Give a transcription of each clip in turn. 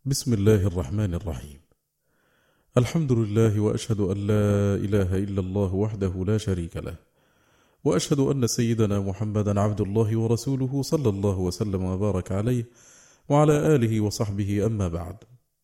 بسم الله الرحمن الرحيم. الحمد لله، وأشهد أن لا إله إلا الله وحده لا شريك له، وأشهد أن سيدنا محمدا عبد الله ورسوله صلى الله وسلم وبارك عليه وعلى آله وصحبه، أما بعد.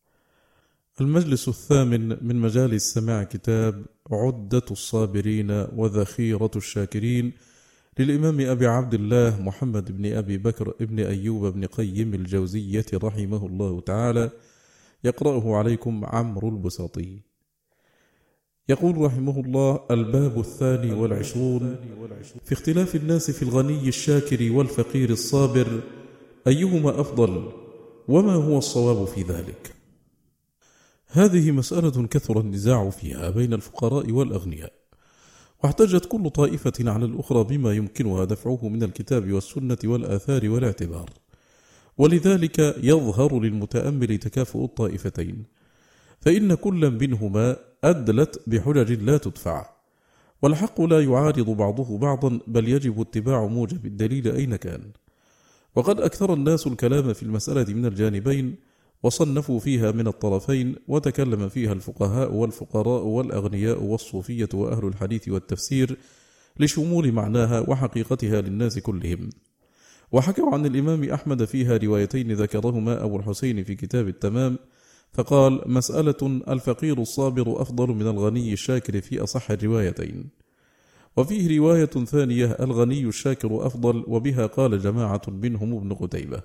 المجلس الثامن من مجالس سماع كتاب عدة الصابرين وذخيرة الشاكرين للإمام أبي عبد الله محمد بن أبي بكر بن أيوب بن قيم الجوزية رحمه الله تعالى، يقرأه عليكم عمرو البساطي. يقول رحمه الله: الباب 22 في اختلاف الناس في الغني الشاكر والفقير الصابر، أيهما أفضل، وما هو الصواب في ذلك؟ هذه مسألة كثر النزاع فيها بين الفقراء والأغنياء، واحتجت كل طائفة على الأخرى بما يمكنها دفعه من الكتاب والسنة والآثار والاعتبار، ولذلك يظهر للمتأمل تكافؤ الطائفتين، فإن كل منهما أدلت بحجج لا تدفع، والحق لا يعارض بعضه بعضا، بل يجب اتباع موجب الدليل أين كان. وقد أكثر الناس الكلام في المسألة من الجانبين، وصنفوا فيها من الطرفين، وتكلم فيها الفقهاء والفقراء والأغنياء والصوفية وأهل الحديث والتفسير لشمول معناها وحقيقتها للناس كلهم. وحكوا عن الإمام أحمد فيها روايتين ذكرهما أبو الحسين في كتاب التمام، فقال: مسألة الفقير الصابر أفضل من الغني الشاكر في أصح الروايتين. وفيه رواية ثانية: الغني الشاكر أفضل، وبها قال جماعة منهم ابن قتيبة.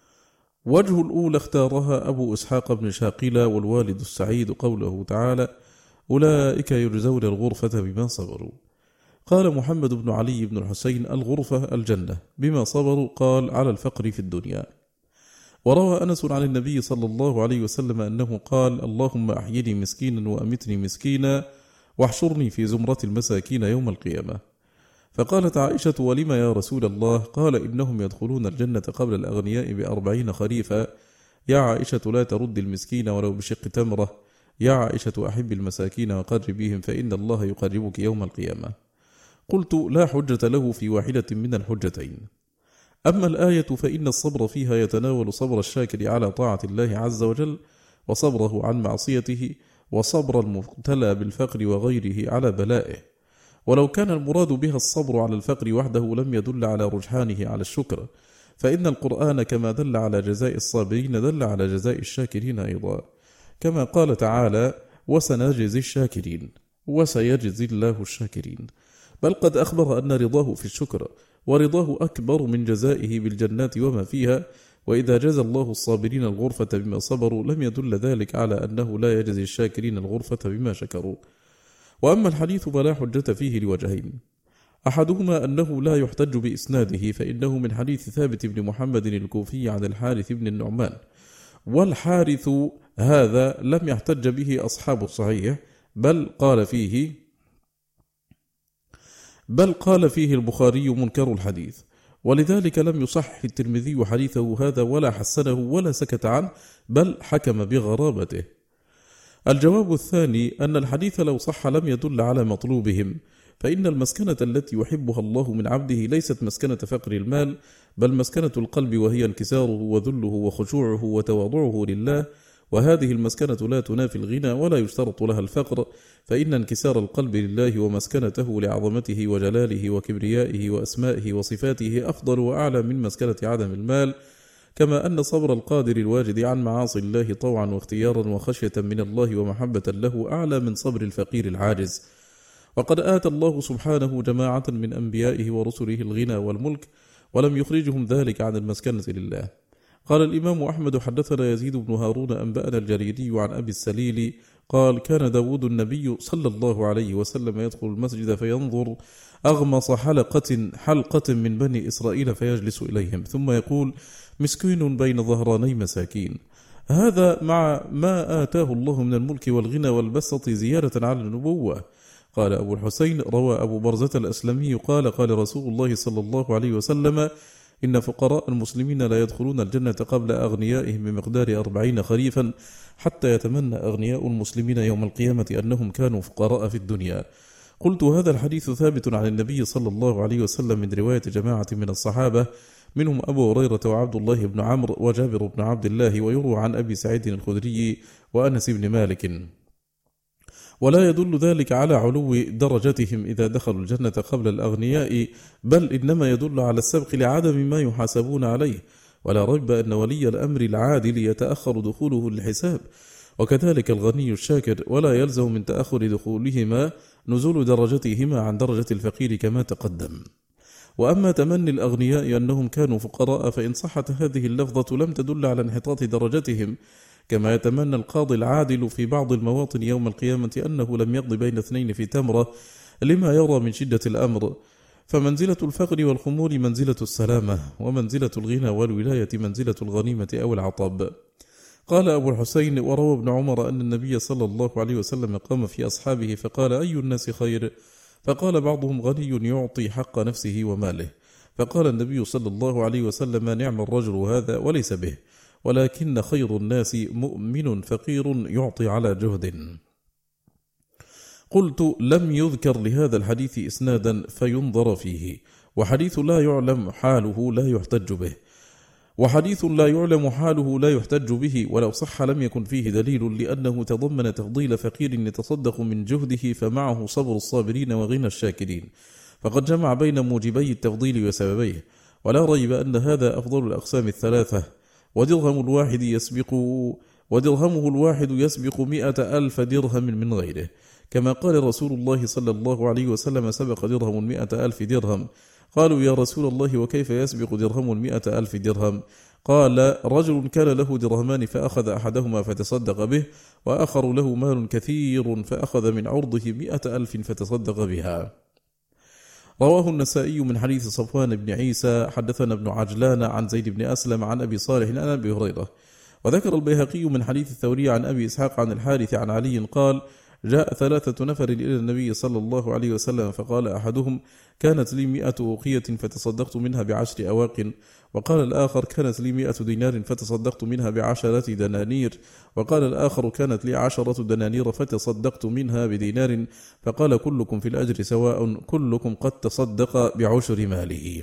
وجه الأولى اختارها أبو إسحاق بن شاقلة والوالد السعيد قوله تعالى: أولئك يجزون الغرفة بما صبروا. قال محمد بن علي بن الحسين: الغرفة الجنة، بما صبروا قال على الفقر في الدنيا. وروى أنس عن النبي صلى الله عليه وسلم أنه قال: اللهم أحيني مسكينا وأمتني مسكينا واحشرني في زمرة المساكين يوم القيامة. فقالت عائشة: ولما يا رسول الله؟ قال: إنهم يدخلون الجنة قبل الأغنياء ب40 خريفا. يا عائشة لا ترد المسكين ولو بشق تمرة. يا عائشة أحب المساكين وقربيهم، فإن الله يقربك يوم القيامة. قلت: لا حجة له في واحدة من الحجتين. أما الآية فإن الصبر فيها يتناول صبر الشاكر على طاعة الله عز وجل، وصبره عن معصيته، وصبر المبتلى بالفقر وغيره على بلائه. ولو كان المراد بها الصبر على الفقر وحده لم يدل على رجحانه على الشكر، فإن القرآن كما دل على جزاء الصابرين دل على جزاء الشاكرين أيضا، كما قال تعالى: وسنجزي الشاكرين، وسيجزي الله الشاكرين. بل قد أخبر أن رضاه في الشكر، ورضاه أكبر من جزائه بالجنات وما فيها. وإذا جزى الله الصابرين الغرفة بما صبروا لم يدل ذلك على أنه لا يجزي الشاكرين الغرفة بما شكروا. وأما الحديث فلا حجة فيه لوجهين: أحدهما أنه لا يحتج بإسناده، فإنه من حديث ثابت بن محمد الكوفي عن الحارث بن النعمان، والحارث هذا لم يحتج به أصحاب الصحيح، بل قال فيه البخاري منكر الحديث، ولذلك لم يصحح الترمذي حديثه هذا ولا حسنه ولا سكت عنه، بل حكم بغرابته. الجواب الثاني أن الحديث لو صح لم يدل على مطلوبهم، فإن المسكنة التي يحبها الله من عبده ليست مسكنة فقر المال، بل مسكنة القلب، وهي انكساره وذله وخشوعه وتواضعه لله. وهذه المسكنة لا تنافي الغنى ولا يشترط لها الفقر، فإن انكسار القلب لله ومسكنته لعظمته وجلاله وكبريائه وأسمائه وصفاته أفضل وأعلى من مسكنة عدم المال، كما أن صبر القادر الواجد عن معاصي الله طوعا واختيارا وخشية من الله ومحبة له أعلى من صبر الفقير العاجز. وقد آتى الله سبحانه جماعة من أنبيائه ورسله الغنى والملك، ولم يخرجهم ذلك عن المسكنة لله. قال الإمام أحمد: حدثنا يزيد بن هارون أنبأنا الجريري عن أبي السليل قال: كان داود النبي صلى الله عليه وسلم يدخل المسجد فينظر أغمص حلقة من بني إسرائيل فيجلس إليهم، ثم يقول: مسكين بين ظهراني مساكين. هذا مع ما آتاه الله من الملك والغنى والبسط زيادة على النبوة. قال أبو الحسين: روى أبو برزة الأسلمي قال: قال رسول الله صلى الله عليه وسلم: إن فقراء المسلمين لا يدخلون الجنة قبل أغنيائهم بمقدار 40 خريفا، حتى يتمنى أغنياء المسلمين يوم القيامة أنهم كانوا فقراء في الدنيا. قلت: هذا الحديث ثابت عن النبي صلى الله عليه وسلم من رواية جماعة من الصحابة، منهم أبو هريرة وعبد الله بن عمرو وجابر بن عبد الله، ويروى عن أبي سعيد الخدري وأنس بن مالك. ولا يدل ذلك على علو درجتهم إذا دخلوا الجنة قبل الأغنياء، بل إنما يدل على السبق لعدم ما يحاسبون عليه. ولا ريب أن ولي الأمر العادل يتأخر دخوله للحساب، وكذلك الغني الشاكر، ولا يلزم من تأخر دخولهما نزول درجتهما عن درجة الفقير كما تقدم. وأما تمني الأغنياء أنهم كانوا فقراء، فإن صحت هذه اللفظة لم تدل على انحطاط درجتهم، كما يتمنى القاضي العادل في بعض المواطن يوم القيامة أنه لم يقض بين اثنين في تمرة لما يرى من شدة الأمر. فمنزلة الفقر والخمول منزلة السلامة، ومنزلة الغنى والولاية منزلة الغنيمة أو العطب. قال أبو الحسين: وروى ابن عمر أن النبي صلى الله عليه وسلم قام في أصحابه فقال: أي الناس خير؟ فقال بعضهم: غني يعطي حق نفسه وماله. فقال النبي صلى الله عليه وسلم: نعم الرجل هذا وليس به، ولكن خير الناس مؤمن فقير يعطي على جهد. قلت: لم يذكر لهذا الحديث إسنادا فينظر فيه، وحديث لا يعلم حاله لا يحتج به، وحديث لا يعلم حاله لا يحتج به، ولو صح لم يكن فيه دليل، لأنه تضمن تفضيل فقير يتصدق من جهده فمعه صبر الصابرين وغنى الشاكرين، فقد جمع بين موجبي التفضيل وسببيه. ولا ريب أن هذا أفضل الأقسام الثلاثة. ودرهمه الواحد يسبق 100,000 درهم من غيره، كما قال رسول الله صلى الله عليه وسلم: سبق درهم 100,000 درهم. قالوا: يا رسول الله، وكيف يسبق درهم 100,000 درهم؟ قال: رجل كان له درهمان فأخذ أحدهما فتصدق به، وآخر له مال كثير فأخذ من عرضه 100,000 فتصدق بها. رواه النسائي من حديث صفوان بن عيسى حدثنا ابن عجلان عن زيد بن أسلم عن أبي صالح عن أبي هريرة. وذكر البيهقي من حديث الثوري عن أبي إسحاق عن الحارث عن علي قال: جاء 3 نفر إلى النبي صلى الله عليه وسلم، فقال أحدهم: كانت لي 100 أوقية فتصدقت منها ب10 أواق. وقال الآخر: كانت لي 100 دينار فتصدقت منها ب10 دنانير. وقال الآخر: كانت لي 10 دنانير فتصدقت منها بدينار. فقال: كلكم في الأجر سواء، كلكم قد تصدق بعشر ماله.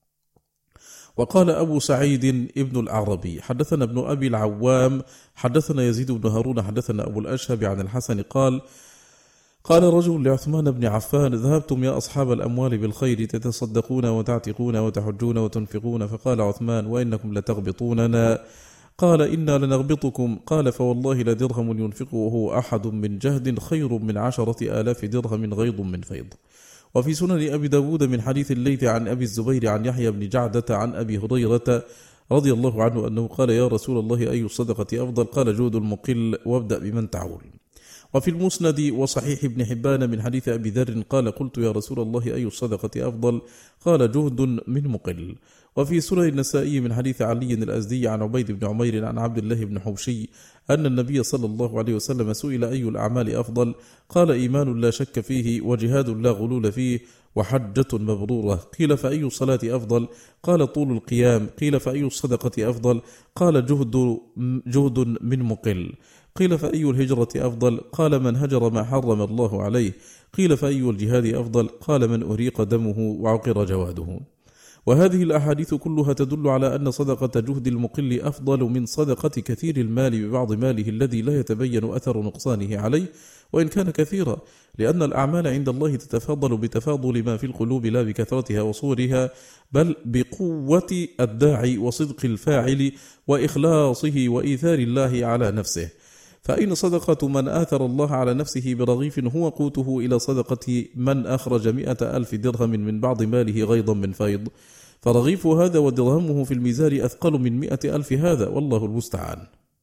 وقال أبو سعيد ابن العربي حدثنا ابن أبي العوام حدثنا يزيد بن هارون حدثنا أبو الأشهب عن الحسن قال: قال رجل لعثمان بن عفان: ذهبتم يا أصحاب الأموال بالخير تتصدقون وتعتقون وتحجون وتنفقون. فقال عثمان: وإنكم لتغبطوننا. قال: إنا لنغبطكم. قال: فوالله لدرهم ينفقه أحد من جهد خير من 10,000 درهم غيض من فيض. وفي سنن أبي داود من حديث الليث عن أبي الزبير عن يحيى بن جعدة عن أبي هريرة رضي الله عنه أنه قال: يا رسول الله، أي الصدقة أفضل؟ قال: جود المقل، وابدأ بمن تعول. وفي المسند وصحيح ابن حبان من حديث أبي ذر قال: قلت: يا رسول الله، أي الصدقة أفضل؟ قال: جهد من مقل. وفي سنن النسائي من حديث علي الأزدي عن عبيد بن عمير عن عبد الله بن حوشي أن النبي صلى الله عليه وسلم سئل: أي الأعمال أفضل؟ قال: إيمان لا شك فيه، وجهاد لا غلول فيه، وحجة مبرورة. قيل: فأي الصلاة أفضل؟ قال: طول القيام. قيل: فأي الصدقة أفضل؟ قال: جهد من مقل. قيل: فأي الهجرة أفضل؟ قال: من هجر ما حرم الله عليه. قيل: فأي الجهاد أفضل؟ قال: من أريق دمه وعقر جواده. وهذه الأحاديث كلها تدل على أن صدقة جهد المقل أفضل من صدقة كثير المال ببعض ماله الذي لا يتبين أثر نقصانه عليه وإن كان كثيرا، لأن الأعمال عند الله تتفاضل بتفاضل ما في القلوب لا بكثرتها وصورها، بل بقوة الداعي وصدق الفاعل وإخلاصه وإيثار الله على نفسه. فإن صدقة من آثر الله على نفسه برغيف هو قوته إلى صدقة من أخرج 100,000 درهم من بعض ماله غيضا من فيض، فرغيف هذا ودرهمه في الميزان أثقل من 100,000 هذا، والله المستعان.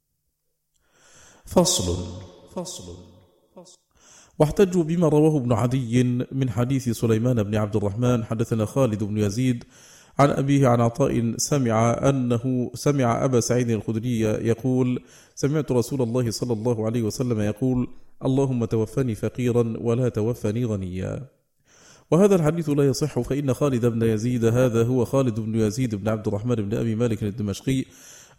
فصل. واحتجوا بما رواه ابن عدي من حديث سليمان بن عبد الرحمن حدثنا خالد بن يزيد عن أبيه عن عطاء سمع أبا سعيد الخدري يقول: سمعت رسول الله صلى الله عليه وسلم يقول: اللهم توفني فقيرا ولا توفني غنيا. وهذا الحديث لا يصح، فإن خالد بن يزيد هذا هو خالد بن يزيد بن عبد الرحمن بن أبي مالك الدمشقي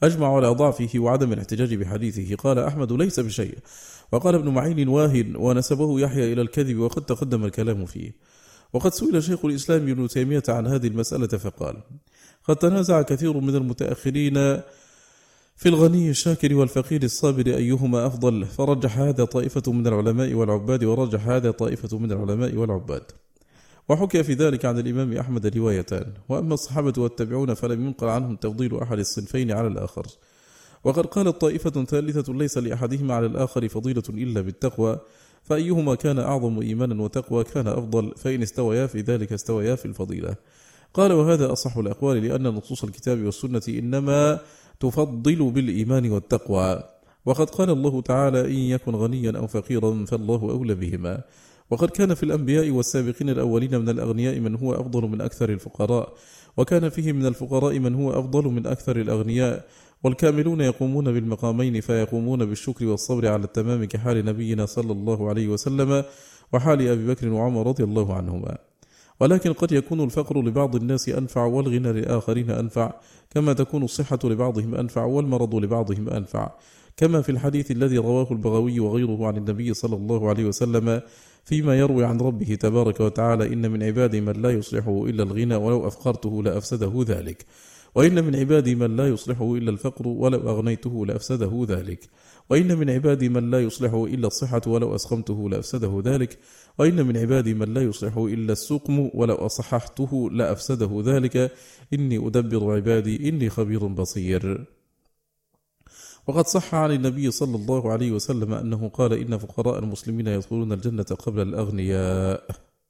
أجمع على ضعفه وعدم الاحتجاج بحديثه. قال أحمد ليس بشيء. وقال ابن معين واهن، ونسبه يحيى إلى الكذب، وقد تقدم الكلام فيه. وقد سئل شيخ الإسلام ابن تيمية عن هذه المسألة فقال: قد تنازع كثير من المتأخرين في الغني الشاكر والفقير الصابر أيهما أفضل، فرجح هذا طائفة من العلماء والعباد، ورجح هذا طائفة من العلماء والعباد. وحكي في ذلك عن الإمام أحمد روايتان: وأما الصحابة والتابعون فلم ينقل عنهم تفضيل أحد الصنفين على الآخر. وقد قالت طائفة ثالثة: ليس لأحدهما على الآخر فضيلة إلا بالتقوى، فأيهما كان أعظم إيمانا وتقوى كان أفضل، فإن استويا في ذلك استويا في الفضيلة. قال: وهذا أصح الأقوال، لأن نصوص الكتاب والسنة إنما تفضل بالإيمان والتقوى. وقد قال الله تعالى: إن يكن غنيا أو فقيرا فالله أولى بهما. وقد كان في الأنبياء والسابقين الأولين من الأغنياء من هو أفضل من أكثر الفقراء، وكان فيه من الفقراء من هو أفضل من أكثر الأغنياء، والكاملون يقومون بالمقامين، فيقومون بالشكر والصبر على التمام، كحال نبينا صلى الله عليه وسلم وحال أبي بكر وعمر رضي الله عنهما. ولكن قد يكون الفقر لبعض الناس أنفع، والغنى للآخرين أنفع، كما تكون الصحة لبعضهم أنفع، والمرض لبعضهم أنفع، كما في الحديث الذي رواه البغوي وغيره عن النبي صلى الله عليه وسلم فيما يروي عن ربه تبارك وتعالى: إن من عبادي من لا يصلحه إلا الغنى ولو أفقرته لأفسده ذلك، وإن من عبادي من لا يصلحه إلا الفقر ولو أغنيته لأفسده ذلك، وإن من عبادي من لا يصلحه إلا الصحة ولو أسقمته لأفسده ذلك، وإن من عبادي من لا يصلحه إلا السقم ولو أصححته لأفسده ذلك، إني أدبر عبادي إني خبير بصير. وقد صح عن النبي صلى الله عليه وسلم أنه قال: إن فقراء المسلمين يدخلون الجنة قبل الأغنياء.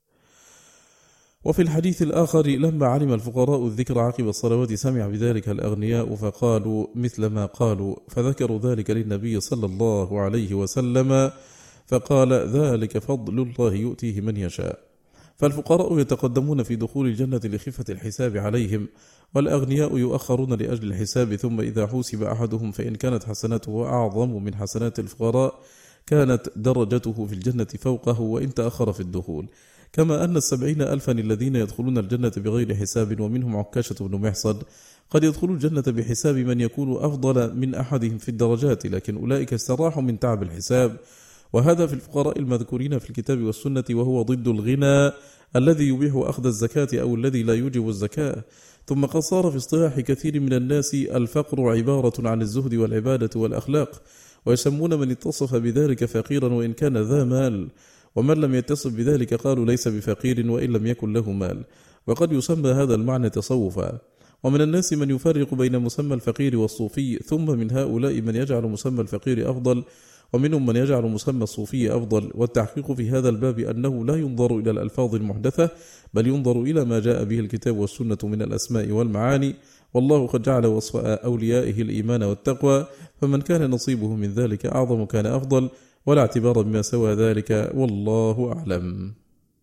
وفي الحديث الآخر: لما علم الفقراء الذكر عقب الصلوات سمع بذلك الأغنياء فقالوا مثل ما قالوا، فذكروا ذلك للنبي صلى الله عليه وسلم فقال: ذلك فضل الله يؤتيه من يشاء. فالفقراء يتقدمون في دخول الجنة لخفة الحساب عليهم، والأغنياء يؤخرون لأجل الحساب، ثم إذا حوسب أحدهم فإن كانت حسناته أعظم من حسنات الفقراء كانت درجته في الجنة فوقه وإن تأخر في الدخول. كما أن 70,000 الذين يدخلون الجنة بغير حساب، ومنهم عكاشة بن محصن، قد يدخل الجنة بحساب من يكون أفضل من أحدهم في الدرجات، لكن أولئك استراحوا من تعب الحساب. وهذا في الفقراء المذكورين في الكتاب والسنة، وهو ضد الغنى الذي يبيح أخذ الزكاة أو الذي لا يوجب الزكاة. ثم قد صار في اصطلاح كثير من الناس الفقر عبارة عن الزهد والعبادة والأخلاق، ويسمون من اتصف بذلك فقيرا وإن كان ذا مال، ومن لم يتصف بذلك قالوا ليس بفقير وإن لم يكن له مال. وقد يسمى هذا المعنى تصوفا. ومن الناس من يفرق بين مسمى الفقير والصوفي، ثم من هؤلاء من يجعل مسمى الفقير أفضل، ومنهم من يجعل مسمى الصوفي أفضل. والتحقيق في هذا الباب أنه لا ينظر إلى الألفاظ المحدثة، بل ينظر إلى ما جاء به الكتاب والسنة من الأسماء والمعاني. والله قد جعل وصف أوليائه الإيمان والتقوى، فمن كان نصيبه من ذلك أعظم كان أفضل، ولا اعتبار بما سوى ذلك، والله أعلم.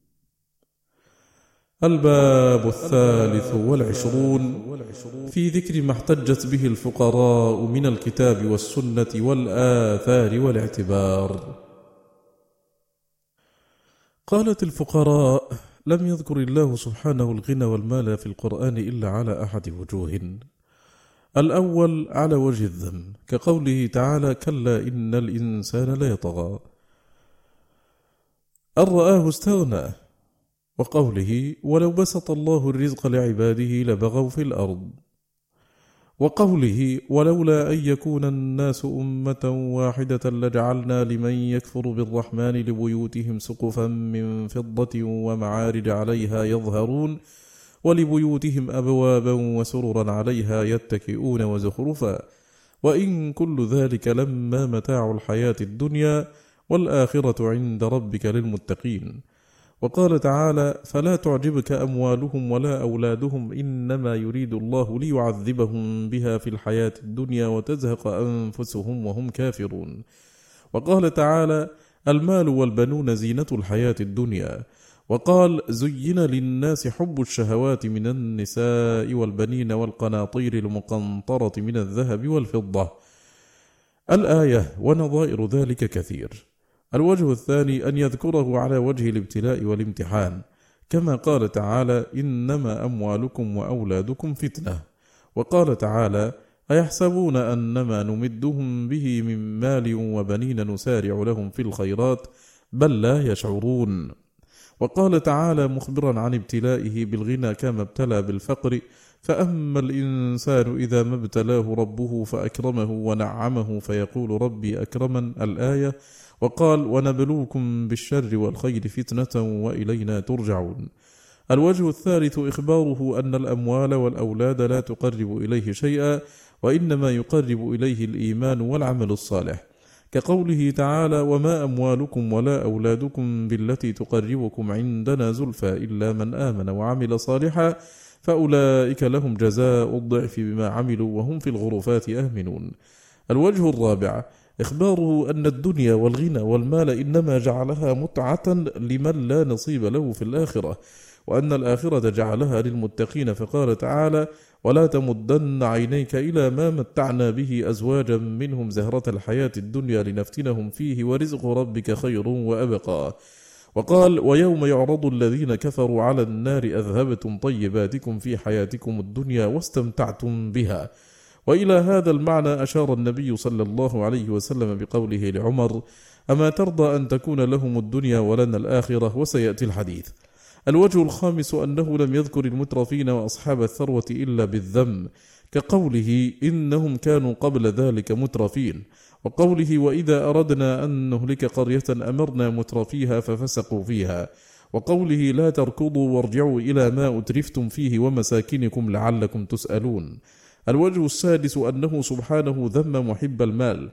الباب 23 في ذكر ما احتجت به الفقراء من الكتاب والسنة والآثار والاعتبار. قالت الفقراء: لم يذكر الله سبحانه الغنى والمال في القرآن إلا على أحد وجوه. الأول على وجه الذم، كقوله تعالى: كلا إن الإنسان ليطغى أن رآه استغنى، وقوله: ولو بسط الله الرزق لعباده لبغوا في الأرض، وقوله: ولولا أن يكون الناس أمة واحدة لجعلنا لمن يكفر بالرحمن لبيوتهم سقفا من فضة ومعارج عليها يظهرون ولبيوتهم أبوابا وسررا عليها يتكئون وزخرفا، وإن كل ذلك لما متاع الحياة الدنيا والآخرة عند ربك للمتقين. وقال تعالى: فلا تعجبك أموالهم ولا أولادهم إنما يريد الله ليعذبهم بها في الحياة الدنيا وتزهق أنفسهم وهم كافرون. وقال تعالى: المال والبنون زينة الحياة الدنيا. وقال: زين للناس حب الشهوات من النساء والبنين والقناطير المقنطرة من الذهب والفضة. الآية ونظائر ذلك كثير. الوجه الثاني أن يذكره على وجه الابتلاء والامتحان، كما قال تعالى: إنما أموالكم وأولادكم فتنة. وقال تعالى: أيحسبون أنما نمدهم به من مال وبنين نسارع لهم في الخيرات بل لا يشعرون. وقال تعالى مخبرا عن ابتلائه بالغنى كما ابتلى بالفقر: فأما الإنسان إذا ما ابتلاه ربه فأكرمه ونعمه فيقول ربي أكرمن، الآية. وقال: ونبلوكم بالشر والخير فتنة وإلينا ترجعون. الوجه الثالث إخباره أن الأموال والأولاد لا تقرب إليه شيئا، وإنما يقرب إليه الإيمان والعمل الصالح، كقوله تعالى: وما أموالكم ولا أولادكم بالتي تقربكم عندنا زلفى إلا من آمن وعمل صالحا فأولئك لهم جزاء الضعف بما عملوا وهم في الغرفات آمنون. الوجه الرابع إخباره أن الدنيا والغنى والمال إنما جعلها متعة لمن لا نصيب له في الآخرة، وأن الآخرة جعلها للمتقين، فقال تعالى: ولا تمدن عينيك إلى ما متعنا به أزواجا منهم زهرة الحياة الدنيا لنفتنهم فيه ورزق ربك خير وأبقى. وقال: ويوم يعرض الذين كفروا على النار أذهبتم طيباتكم في حياتكم الدنيا واستمتعتم بها. وإلى هذا المعنى أشار النبي صلى الله عليه وسلم بقوله لعمر: أما ترضى أن تكون لهم الدنيا ولنا الآخرة؟ وسيأتي الحديث. الوجه الخامس أنه لم يذكر المترفين وأصحاب الثروة إلا بالذم، كقوله: إنهم كانوا قبل ذلك مترفين، وقوله: وإذا أردنا أن نهلك قرية أمرنا مترفيها ففسقوا فيها، وقوله: لا تركضوا وارجعوا إلى ما أترفتم فيه ومساكنكم لعلكم تسألون. الوجه السادس أنه سبحانه ذم محب المال،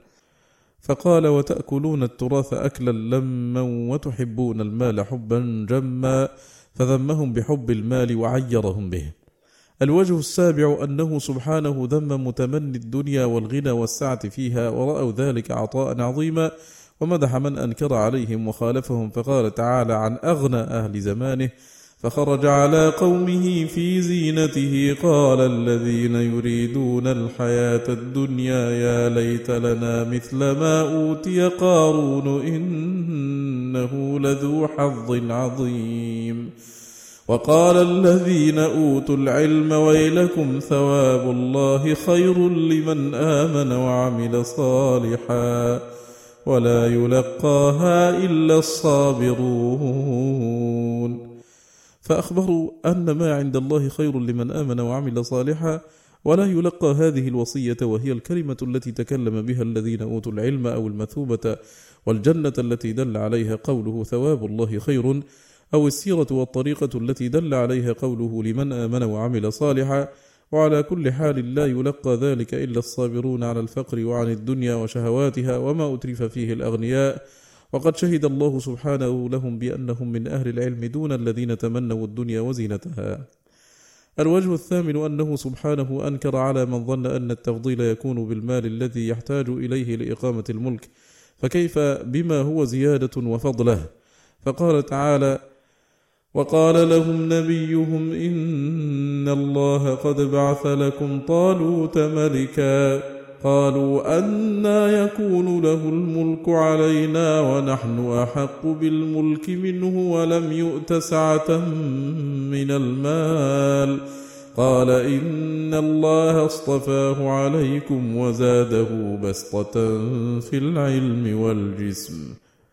فقال: وتأكلون التراث أكلا لما وتحبون المال حبا جما، فذمهم بحب المال وعيرهم به. الوجه السابع أنه سبحانه ذم متمني الدنيا والغنى والسعة فيها ورأوا ذلك عطاء عظيما، ومدح من أنكر عليهم وخالفهم، فقال تعالى عن أغنى أهل زمانه: فخرج على قومه في زينته قال الذين يريدون الحياة الدنيا يا ليت لنا مثل ما أوتي قارون إنه لذو حظ عظيم. وقال الذين أوتوا العلم ويلكم ثواب الله خير لمن آمن وعمل صالحا ولا يلقاها إلا الصابرون. فأخبروا أن ما عند الله خير لمن آمن وعمل صالحا، ولا يلقى هذه الوصية وهي الكلمة التي تكلم بها الذين أوتوا العلم أو المثوبة والجنة التي دل عليها قوله ثواب الله خير، أو السيرة والطريقة التي دل عليها قوله لمن آمن وعمل صالحا. وعلى كل حال لا يلقى ذلك إلا الصابرون على الفقر وعن الدنيا وشهواتها وما أترف فيه الأغنياء، وقد شهد الله سبحانه لهم بأنهم من أهل العلم دون الذين تمنوا الدنيا وزينتها. الوجه الثامن أنه سبحانه أنكر على من ظن أن التفضيل يكون بالمال الذي يحتاج إليه لإقامة الملك، فكيف بما هو زيادة وفضله؟ فقال تعالى: وقال لهم نبيهم إن الله قد بعث لكم طالوت ملكا قالوا أنى يكون له الملك علينا ونحن أحق بالملك منه ولم يؤت سعة من المال قال إن الله اصطفاه عليكم وزاده بسطة في العلم والجسم.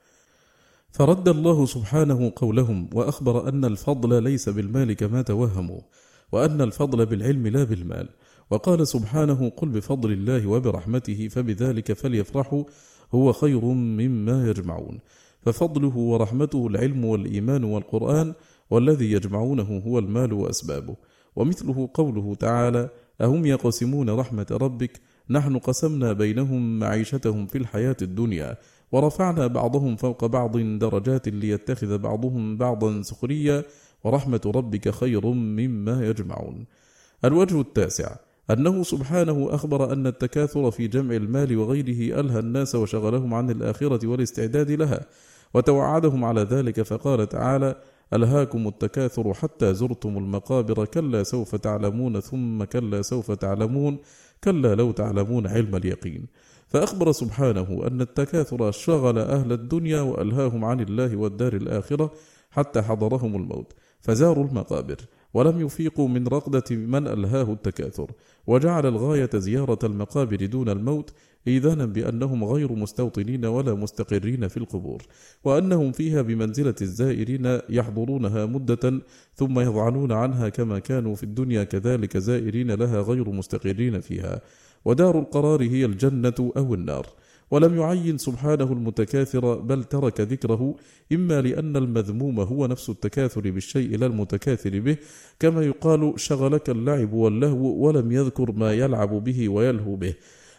فرد الله سبحانه قولهم وأخبر أن الفضل ليس بالمال كما توهموا، وأن الفضل بالعلم لا بالمال. وقال سبحانه: قل بفضل الله وبرحمته فبذلك فليفرحوا هو خير مما يجمعون. ففضله ورحمته العلم والإيمان والقرآن، والذي يجمعونه هو المال وأسبابه. ومثله قوله تعالى: أهم يقسمون رحمة ربك نحن قسمنا بينهم معيشتهم في الحياة الدنيا ورفعنا بعضهم فوق بعض درجات ليتخذ بعضهم بعضا سخريا ورحمة ربك خير مما يجمعون. الوجه التاسع أنه سبحانه أخبر أن التكاثر في جمع المال وغيره ألهى الناس وشغلهم عن الآخرة والاستعداد لها، وتوعدهم على ذلك فقال تعالى: ألهاكم التكاثر حتى زرتم المقابر كلا سوف تعلمون ثم كلا سوف تعلمون كلا لو تعلمون علم اليقين. فأخبر سبحانه أن التكاثر شغل أهل الدنيا وألهاهم عن الله والدار الآخرة حتى حضرهم الموت فزاروا المقابر، ولم يفيقوا من رقدة من ألهاه التكاثر، وجعل الغاية زيارة المقابر دون الموت، إيذانا بأنهم غير مستوطنين ولا مستقرين في القبور، وأنهم فيها بمنزلة الزائرين يحضرونها مدة ثم يضعنون عنها كما كانوا في الدنيا كذلك زائرين لها غير مستقرين فيها، ودار القرار هي الجنة أو النار. ولم يعين سبحانه المتكاثر، بل ترك ذكره، إما لأن المذموم هو نفس التكاثر بالشيء لا المتكاثر به، كما يقال شغلك اللعب واللهو، ولم يذكر ما يلعب به ويلهو به.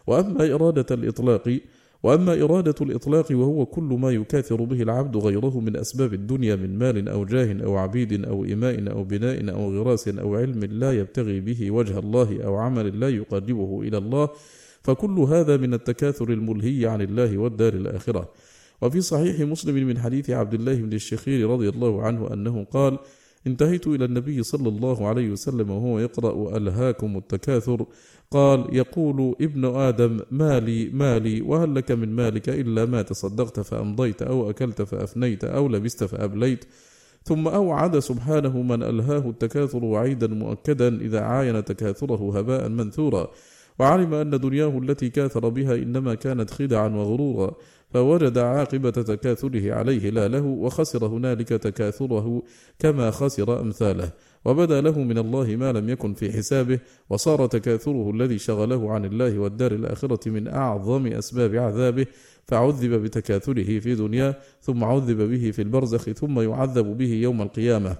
وأما إرادة الإطلاق وهو كل ما يكاثر به العبد غيره من أسباب الدنيا من مال أو جاه أو عبيد أو إماء أو بناء أو غراس أو علم لا يبتغي به وجه الله أو عمل لا يقربه إلى الله، فكل هذا من التكاثر الملهي عن الله والدار الآخرة. وفي صحيح مسلم من حديث عبد الله بن الشخير رضي الله عنه أنه قال: انتهيت إلى النبي صلى الله عليه وسلم وهو يقرأ: ألهاكم التكاثر. قال: يقول ابن آدم: مالي مالي، وهل لك من مالك إلا ما تصدقت فأمضيت أو أكلت فأفنيت أو لبست فأبليت. ثم أوعد سبحانه من ألهاه التكاثر وعيدا مؤكدا إذا عاين تكاثره هباء منثورا، وعلم أن دنياه التي كاثر بها إنما كانت خدعا وغرورا، فوجد عاقبة تكاثره عليه لا له، وخسر هنالك تكاثره كما خسر أمثاله، وبدا له من الله ما لم يكن في حسابه، وصار تكاثره الذي شغله عن الله والدار الآخرة من أعظم أسباب عذابه، فعذب بتكاثره في دنياه، ثم عذب به في البرزخ، ثم يعذب به يوم القيامة.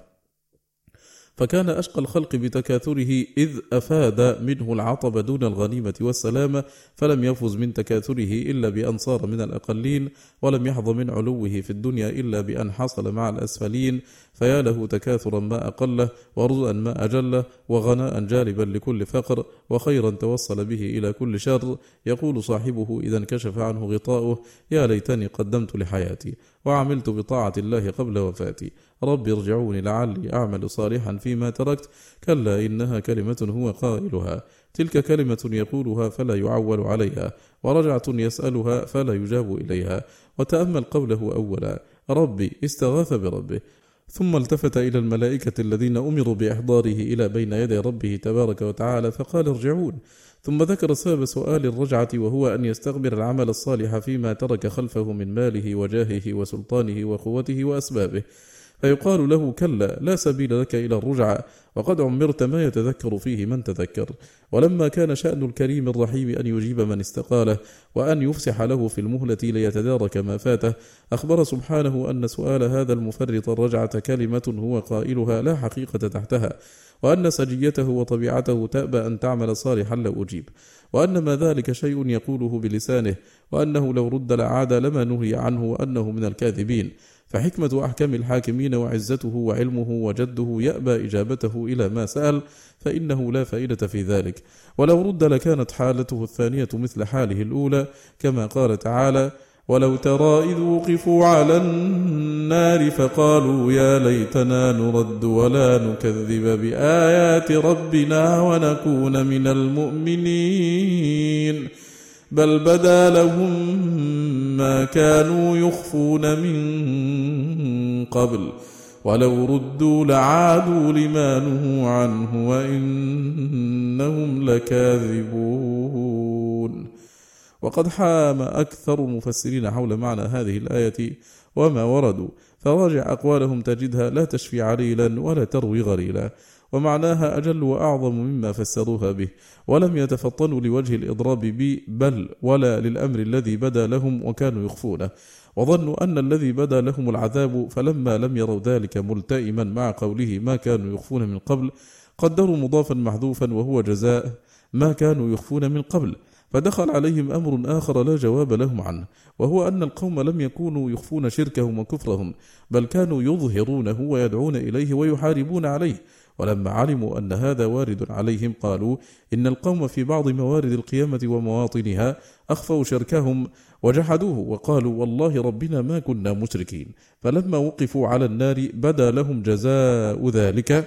فكان أشقى الخلق بتكاثره، إذ أفاد منه العطب دون الغنيمة والسلامة، فلم يفز من تكاثره إلا بأن صار من الأقلين، ولم يحظ من علوه في الدنيا إلا بأن حصل مع الأسفلين، فيا له تكاثرا ما أقله، ورزءا ما أجله، وغناء جالبا لكل فقر، وخيرا توصل به إلى كل شر. يقول صاحبه إذا انكشف عنه غطاؤه: يا ليتني قدمت لحياتي وعملت بطاعة الله قبل وفاتي، رب ارجعوني لعلي أعمل صالحا فيما تركت. كلا إنها كلمة هو قائلها، تلك كلمة يقولها فلا يعول عليها، ورجعة يسألها فلا يجاب إليها. وتأمل قوله أولا: ربي، استغاث بربه، ثم التفت إلى الملائكة الذين أمروا بإحضاره إلى بين يدي ربه تبارك وتعالى فقال: ارجعون. ثم ذكر سبب سؤال الرجعة، وهو أن يستغبر العمل الصالح فيما ترك خلفه من ماله وجاهه وسلطانه وقوته وأسبابه، فيقال له: كلا، لا سبيل لك إلى الرجعة، وقد عمرت ما يتذكر فيه من تذكر. ولما كان شأن الكريم الرحيم أن يجيب من استقاله، وأن يفسح له في المهلة ليتدارك ما فاته، أخبر سبحانه أن سؤال هذا المفرط الرجعة كلمة هو قائلها لا حقيقة تحتها، وأن سجيته وطبيعته تأبى أن تعمل صالحا لو أجيب، وأن ما ذلك شيء يقوله بلسانه، وأنه لو رد لعاد لما نهي عنه، وأنه من الكاذبين. فحكمة أحكم الحاكمين وعزته وعلمه وجده يأبى إجابته إلى ما سأل، فإنه لا فائدة في ذلك، ولو رد لكانت حالته الثانية مثل حاله الأولى، كما قال تعالى: ولو ترى إذ وقفوا على النار فقالوا يا ليتنا نرد ولا نكذب بآيات ربنا ونكون من المؤمنين، بل بدا لهم ما كانوا يخفون من قبل، ولو ردوا لعادوا لما نهوا عنه وإنهم لكاذبون. وقد حام أكثر المفسرين حول معنى هذه الآية وما وردوا، فراجع أقوالهم تجدها لا تشفي عليلا ولا تروي غريلا، ومعناها أجل وأعظم مما فسروها به، ولم يتفطنوا لوجه الإضراب بل ولا للأمر الذي بدا لهم وكانوا يخفونه، وظنوا أن الذي بدا لهم العذاب، فلما لم يروا ذلك ملتئما مع قوله ما كانوا يخفون من قبل، قدروا مضافا محذوفا وهو جزاء ما كانوا يخفون من قبل، فدخل عليهم أمر آخر لا جواب لهم عنه، وهو أن القوم لم يكونوا يخفون شركهم وكفرهم، بل كانوا يظهرونه ويدعون إليه ويحاربون عليه. ولما علموا أن هذا وارد عليهم قالوا إن القوم في بعض موارد القيامة ومواطنها أخفوا شركهم وجحدوه، وقالوا والله ربنا ما كنا مشركين، فلما وقفوا على النار بدا لهم جزاء ذلك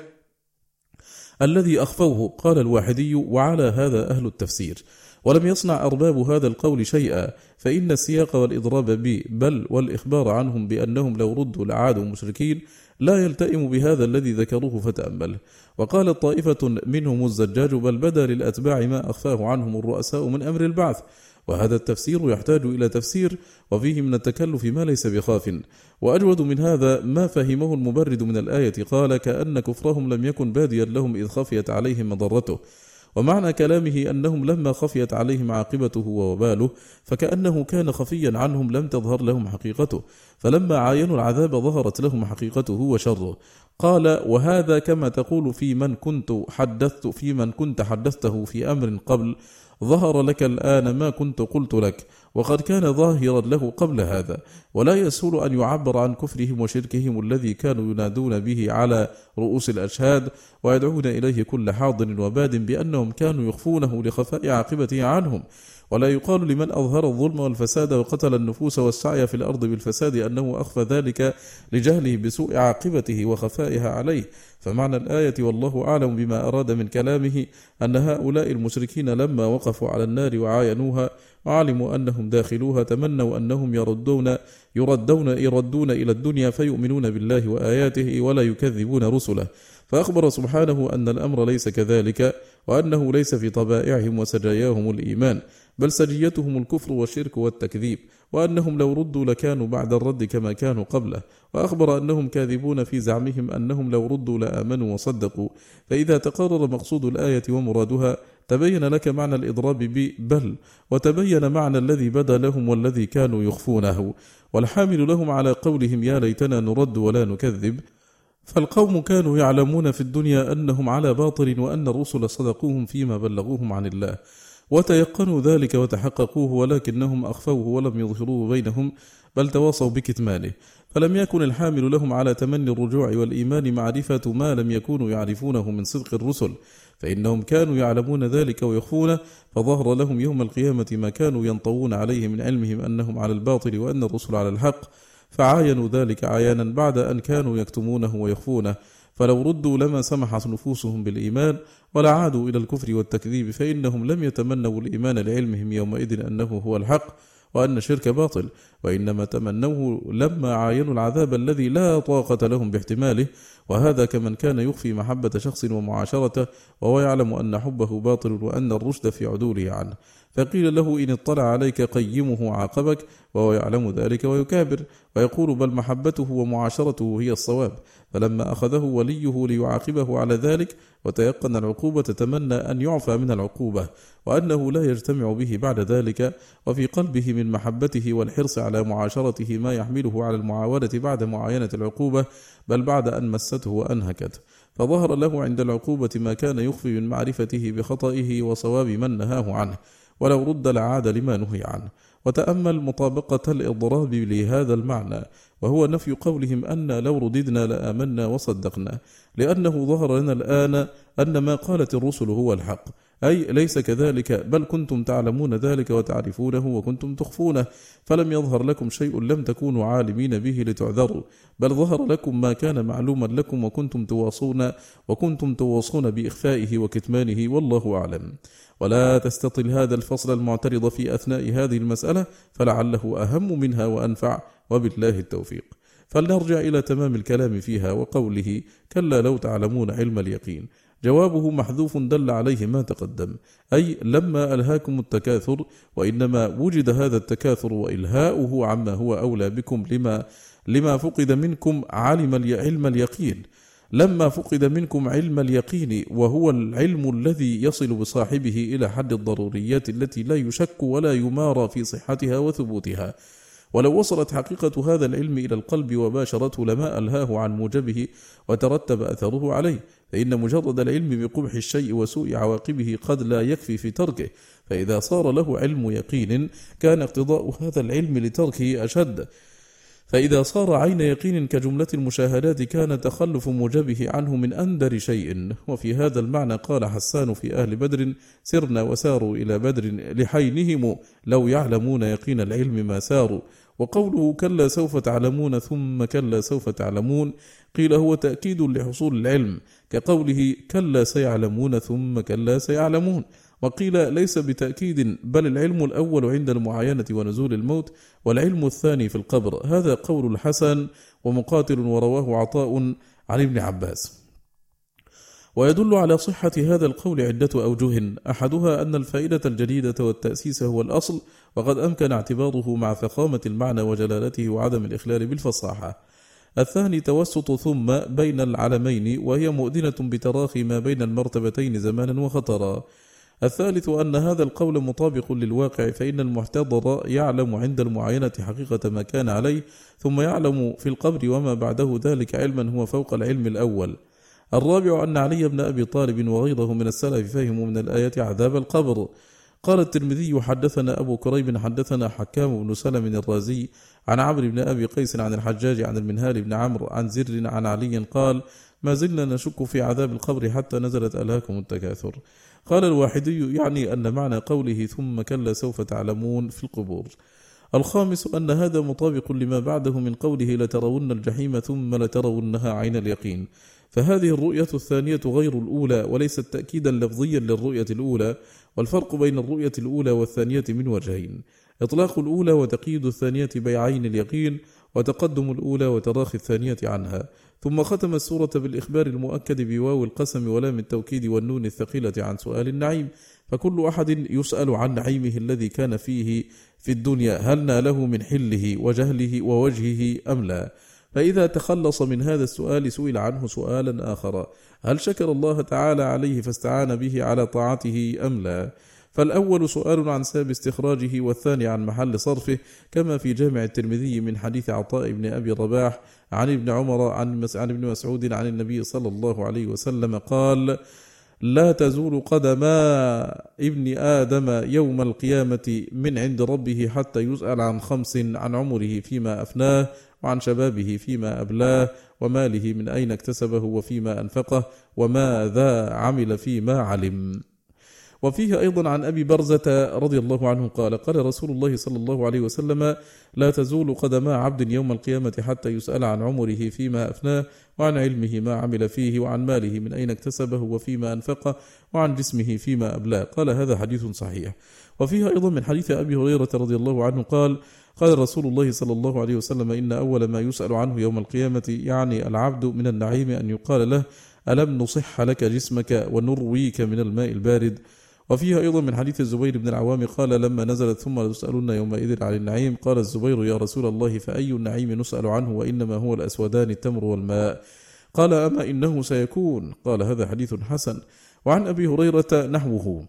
الذي أخفوه. قال الواحدي: وعلى هذا أهل التفسير. ولم يصنع أرباب هذا القول شيئا، فإن السياق والإضراب بل والإخبار عنهم بأنهم لو ردوا لعادوا مشركين لا يلتئم بهذا الذي ذكروه فتأمله. وقال طائفة منهم الزجاج بل بدا للأتباع ما أخفاه عنهم الرؤساء من أمر البعث، وهذا التفسير يحتاج إلى تفسير، وفيه من التكلف ما ليس بخاف. وأجود من هذا ما فهمه المبرد من الآية، قال كأن كفرهم لم يكن باديا لهم إذ خفيت عليهم مضرته، ومعنى كلامه أنهم لما خفيت عليهم عاقبته ووباله فكأنه كان خفيا عنهم لم تظهر لهم حقيقته، فلما عاينوا العذاب ظهرت لهم حقيقته وشره. قال وهذا كما تقول في من كنت حدثته في أمر قبل، ظهر لك الآن ما كنت قلت لك، وقد كان ظاهرا له قبل هذا. ولا يسهل أن يعبر عن كفرهم وشركهم الذي كانوا ينادون به على رؤوس الأشهاد ويدعون إليه كل حاضر وباد بأنهم كانوا يخفونه لخفاء عاقبته عنهم. ولا يقال لمن أظهر الظلم والفساد وقتل النفوس والسعي في الأرض بالفساد أنه أخفى ذلك لجهله بسوء عاقبته وخفائها عليه. فمعنى الآية والله أعلم بما أراد من كلامه أن هؤلاء المشركين لما وقفوا على النار وعاينوها وعلموا أنهم داخلوها تمنوا أنهم يردون إلى الدنيا فيؤمنون بالله وآياته ولا يكذبون رسله، فأخبر سبحانه أن الأمر ليس كذلك، وأنه ليس في طبائعهم وسجاياهم الإيمان، بل سجيتهم الكفر والشرك والتكذيب، وأنهم لو ردوا لكانوا بعد الرد كما كانوا قبله. وأخبر أنهم كاذبون في زعمهم أنهم لو ردوا لآمنوا وصدقوا. فإذا تقرر مقصود الآية ومرادها تبين لك معنى الإضراب بل، وتبين معنى الذي بدا لهم والذي كانوا يخفونه. والحامل لهم على قولهم يا ليتنا نرد ولا نكذب، فالقوم كانوا يعلمون في الدنيا أنهم على باطل وأن الرسل صدقوهم فيما بلغوهم عن الله، وتيقنوا ذلك وتحققوه، ولكنهم أخفوه ولم يظهروه بينهم بل تواصوا بكتمانه. فلم يكن الحامل لهم على تمني الرجوع والإيمان معرفة ما لم يكونوا يعرفونه من صدق الرسل، فإنهم كانوا يعلمون ذلك ويخفونه، فظهر لهم يوم القيامة ما كانوا ينطوون عليه من علمهم أنهم على الباطل وأن الرسل على الحق، فعاينوا ذلك عيانا بعد أن كانوا يكتمونه ويخفونه. فلو ردوا لما سمحت نفوسهم بالإيمان ولا عادوا إلى الكفر والتكذيب، فإنهم لم يتمنوا الإيمان لعلمهم يومئذ أنه هو الحق وأن الشرك باطل، وإنما تمنوه لما عاينوا العذاب الذي لا طاقة لهم باحتماله. وهذا كمن كان يخفي محبة شخص ومعاشرته وهو يعلم أن حبه باطل وأن الرشد في عدوله عنه، فقيل له إن اطلع عليك قيمه عاقبك، وهو يعلم ذلك ويكابر ويقول بل محبته ومعاشرته هي الصواب. فلما أخذه وليه ليعاقبه على ذلك وتيقن العقوبة تمنى أن يعفى من العقوبة وأنه لا يجتمع به بعد ذلك، وفي قلبه من محبته والحرص على معاشرته ما يحمله على المعاونة بعد معاينة العقوبة، بل بعد أن مسته وأنهكت. فظهر له عند العقوبة ما كان يخفي من معرفته بخطئه وصواب من نهاه عنه، ولو رد لعاد لما نهي عنه. وتأمل مطابقة الإضراب لهذا المعنى، وهو نفي قولهم أن لو رددنا لآمنا وصدقنا، لأنه ظهر لنا الآن أن ما قالت الرسل هو الحق، أي ليس كذلك، بل كنتم تعلمون ذلك وتعرفونه وكنتم تخفونه، فلم يظهر لكم شيء لم تكونوا عالمين به لتعذروا، بل ظهر لكم ما كان معلوما لكم وكنتم توصون بإخفائه وكتمانه، والله أعلم. ولا تستطل هذا الفصل المعترض في أثناء هذه المسألة، فلعله أهم منها وأنفع، وبالله التوفيق. فلنرجع إلى تمام الكلام فيها وقوله كلا لو تعلمون علم اليقين. جوابه محذوف دل عليه ما تقدم، أي لما ألهاكم التكاثر، وإنما وجد هذا التكاثر وإلهاؤه عما هو أولى بكم لما فقد منكم علم اليقين، لما فقد منكم علم اليقين، وهو العلم الذي يصل بصاحبه إلى حد الضروريات التي لا يشك ولا يمارى في صحتها وثبوتها. ولو وصلت حقيقة هذا العلم إلى القلب وباشرته لما ألهاه عن موجبه وترتب أثره عليه، فإن مجرد العلم بقبح الشيء وسوء عواقبه قد لا يكفي في تركه، فإذا صار له علم يقين كان اقتضاء هذا العلم لتركه أشد، فإذا صار عين يقين كجملة المشاهدات كان تخلف موجبه عنه من أندر شيء. وفي هذا المعنى قال حسان في أهل بدر سرنا وساروا إلى بدر لحينهم لو يعلمون يقين العلم ما ساروا. وقوله كلا سوف تعلمون ثم كلا سوف تعلمون قيل هو تأكيد لحصول العلم، كقوله كلا سيعلمون ثم كلا سيعلمون. وقيل ليس بتأكيد، بل العلم الأول عند المعاينة ونزول الموت، والعلم الثاني في القبر. هذا قول الحسن ومقاتل، ورواه عطاء عن ابن عباس. ويدل على صحة هذا القول عدة أوجه، أحدها أن الفائدة الجديدة والتأسيس هو الأصل، وقد أمكن اعتباره مع فخامة المعنى وجلالته وعدم الإخلال بالفصاحة. الثاني توسط ثم بين العلمين، وهي مؤذنة بتراخي ما بين المرتبتين زمانا وخطرا. الثالث أن هذا القول مطابق للواقع، فإن المحتضر يعلم عند المعاينة حقيقة ما كان عليه، ثم يعلم في القبر وما بعده ذلك علما هو فوق العلم الأول. الرابع أن علي بن أبي طالب وغيره من السلف فهموا من الآية عذاب القبر. قال الترمذي حدثنا أبو كريب حدثنا حكام بن سلم الرازي عن عمرو بن أبي قيس عن الحجاج عن المنهال بن عمرو عن زر عن علي قال: ما زلنا نشك في عذاب القبر حتى نزلت ألهاكم التكاثر. قال الواحدي يعني أن معنى قوله ثم كلا سوف تعلمون في القبور. الخامس أن هذا مطابق لما بعده من قوله لترون الجحيم ثم لترونها عين اليقين، فهذه الرؤية الثانية غير الأولى، وليست تأكيدا لفظيا للرؤية الأولى. والفرق بين الرؤية الأولى والثانية من وجهين: إطلاق الأولى وتقييد الثانية بعين اليقين، وتقدم الأولى وتراخي الثانية عنها. ثم ختم السورة بالإخبار المؤكد بواو القسم ولام التوكيد والنون الثقيلة عن سؤال النعيم، فكل أحد يسأل عن نعيمه الذي كان فيه في الدنيا هل ناله من حله وجهله ووجهه أم لا. فإذا تخلص من هذا السؤال سئل عنه سؤالا آخر: هل شكر الله تعالى عليه فاستعان به على طاعته أم لا؟ فالأول سؤال عن سبب استخراجه، والثاني عن محل صرفه، كما في جامع الترمذي من حديث عطاء بن أبي رباح عن ابن عمر عن ابن مسعود عن النبي صلى الله عليه وسلم قال: لا تزول قدما ابن آدم يوم القيامة من عند ربه حتى يسأل عن 5: عن عمره فيما أفناه، وعن شبابه فيما أبلاه، وماله من أين اكتسبه وفيما أنفقه، وماذا عمل فيما علم. وفيه أيضا عن أبي برزة رضي الله عنه قال: قال رسول الله صلى الله عليه وسلم: لا تزول قدما عبد يوم القيامة حتى يسأل عن عمره فيما أفناه، وعن علمه ما عمل فيه، وعن ماله من أين اكتسبه وفيما أنفقه، وعن جسمه فيما أبلاه. قال: هذا حديث صحيح. وفيه أيضا من حديث أبي هريرة رضي الله عنه قال: قال رسول الله صلى الله عليه وسلم: إن أول ما يسأل عنه يوم القيامة يعني العبد من النعيم أن يقال له: ألم نصح لك جسمك ونرويك من الماء البارد. وفيها أيضا من حديث الزبير بن العوام قال: لما نزلت ثم لتسألن يومئذ عن النعيم، قال الزبير: يا رسول الله فأي النعيم نسأل عنه وإنما هو الأسودان التمر والماء؟ قال: أما إنه سيكون. قال: هذا حديث حسن. وعن أبي هريرة نحوه،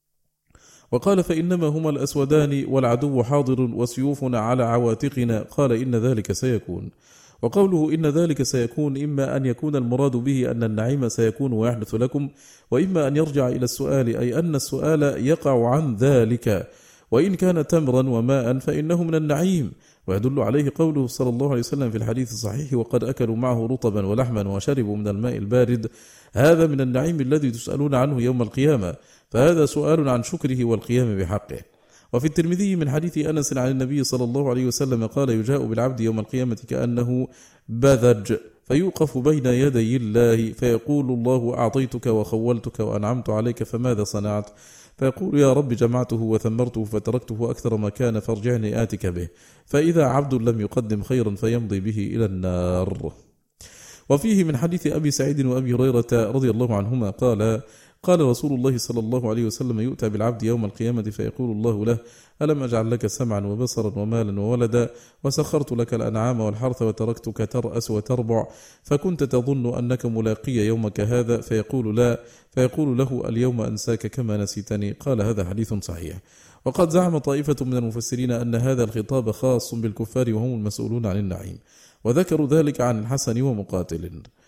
وقال: فإنما هما الأسودان والعدو حاضر وسيوفنا على عواتقنا. قال: إن ذلك سيكون. وقوله إن ذلك سيكون إما أن يكون المراد به أن النعيم سيكون ويحدث لكم، وإما أن يرجع إلى السؤال، أي أن السؤال يقع عن ذلك، وإن كان تمرا وماء فإنه من النعيم. ويدل عليه قوله صلى الله عليه وسلم في الحديث الصحيح: وقد أكلوا معه رطبا ولحما وشربوا من الماء البارد. هذا من النعيم الذي تسألون عنه يوم القيامة، فهذا سؤال عن شكره والقيام بحقه. وفي الترمذي من حديث أنس عن النبي صلى الله عليه وسلم قال: يجاء بالعبد يوم القيامة كأنه بذج، فيوقف بين يدي الله فيقول: الله أعطيتك وخولتك وأنعمت عليك فماذا صنعت؟ فيقول: يا رب جمعته وثمرته فتركته أكثر ما كان فارجعني آتك به. فإذا عبد لم يقدم خيرا فيمضي به إلى النار. وفيه من حديث أبي سعيد وأبي هريرة رضي الله عنهما قال رسول الله صلى الله عليه وسلم: يؤتى بالعبد يوم القيامة فيقول الله له: ألم أجعل لك سمعا وبصرا ومالا وولدا، وسخرت لك الأنعام والحرث وتركتك ترأس وتربع، فكنت تظن أنك ملاقي يومك هذا؟ فيقول: لا. فيقول له: اليوم أنساك كما نسيتني. قال: هذا حديث صحيح. وقد زعم طائفة من المفسرين أن هذا الخطاب خاص بالكفار وهم المسؤولون عن النعيم، وذكروا ذلك عن الحسن ومقاتل.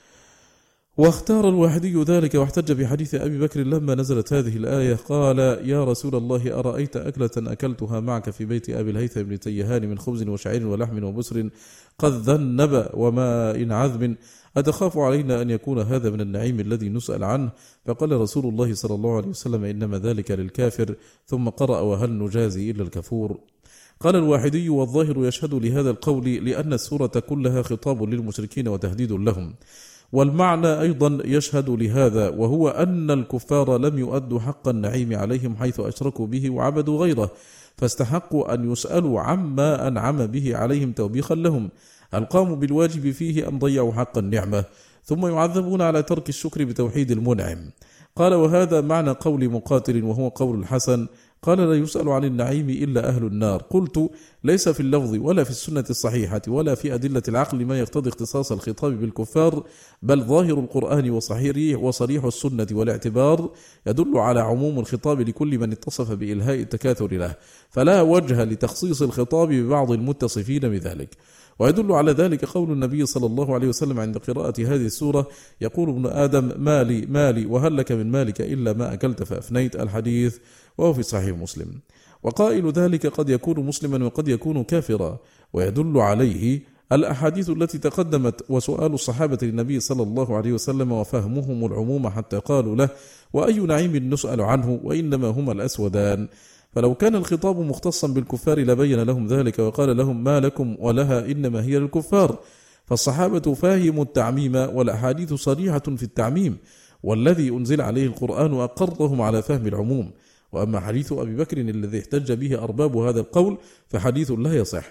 واختار الواحدي ذلك واحتج بحديث أبي بكر لما نزلت هذه الآية قال: يا رسول الله أرأيت أكلة أكلتها معك في بيت أبي الهيثم بن تيهان من خبز وشعير ولحم وبسر قد ذنب وماء عذب، أتخاف علينا أن يكون هذا من النعيم الذي نسأل عنه؟ فقال رسول الله صلى الله عليه وسلم: إنما ذلك للكافر، ثم قرأ: وهل نجازي إلا الكفور. قال الواحدي: والظاهر يشهد لهذا القول، لأن السورة كلها خطاب للمشركين وتهديد لهم. والمعنى أيضا يشهد لهذا، وهو أن الكفار لم يؤدوا حق النعيم عليهم حيث أشركوا به وعبدوا غيره، فاستحقوا أن يسألوا عما أنعم به عليهم توبيخا لهم. هل قاموا بالواجب فيه أم ضيعوا حق النعمة؟ ثم يعذبون على ترك الشكر بتوحيد المنعم. قال: وهذا معنى قول مقاتل وهو قول الحسن، قال: لا يسأل عن النعيم إلا أهل النار. قلت: ليس في اللفظ ولا في السنة الصحيحة ولا في أدلة العقل ما يقتضي اختصاص الخطاب بالكفار، بل ظاهر القرآن وصريح السنة والاعتبار يدل على عموم الخطاب لكل من اتصف بإلهاء التكاثر له، فلا وجه لتخصيص الخطاب ببعض المتصفين بذلك. ويدل على ذلك قول النبي صلى الله عليه وسلم عند قراءة هذه السورة: يقول ابن آدم: مالي مالي، وهل لك من مالك إلا ما أكلت فأفنيت، الحديث، وهو في صحيح مسلم. وقائل ذلك قد يكون مسلما وقد يكون كافرا، ويدل عليه الأحاديث التي تقدمت وسؤال الصحابة للنبي صلى الله عليه وسلم وفهمهم العموم حتى قالوا له: وأي نعيم نسأل عنه وإنما هما الأسودان. فلو كان الخطاب مختصا بالكفار لبين لهم ذلك وقال لهم: ما لكم ولها إنما هي للكفار. فالصحابة فاهموا التعميم، والأحاديث صريحة في التعميم، والذي أنزل عليه القرآن أقرهم على فهم العموم. وأما حديث أبي بكر الذي احتج به أرباب هذا القول فحديث لا يصح.